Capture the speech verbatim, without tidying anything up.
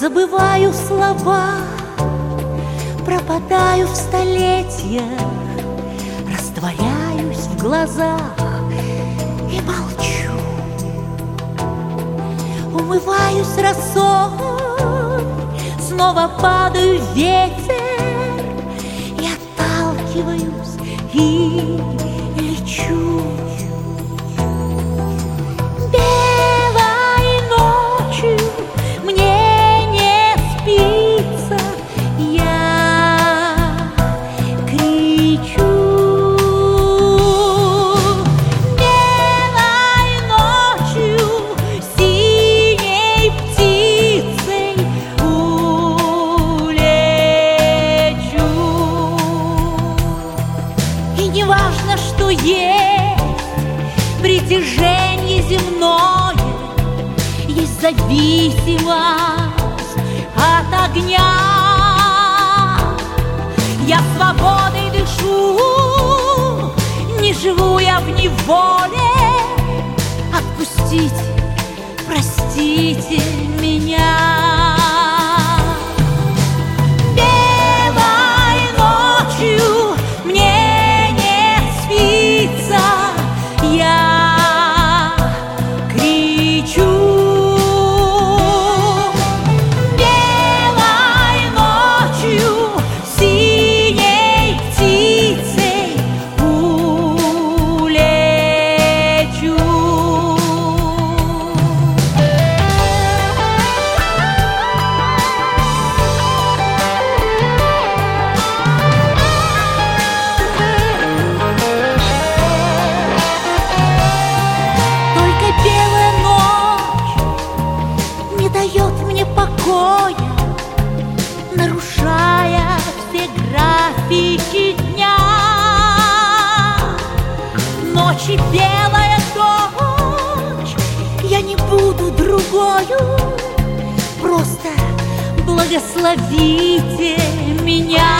Забываю слова, пропадаю в столетиях, растворяюсь в глазах и молчу. Умываюсь росой, снова падаю в ветер и отталкиваюсь и лечу. Белой ночью мне не спится, я кричу. Белой ночью синей птицей улечу. И не важно, что есть притяжение земное, есть зависимость от огня. Я свободой дышу, не живу я в неволе. Отпустите, простите меня. Белой ночью мне не спится, я кричу. Белой ночью синей птицей улечу. Только белая ночь не дает мне покоя, нарушая все графики дня. Ночи белая ночь, я не буду другою, просто благословите меня.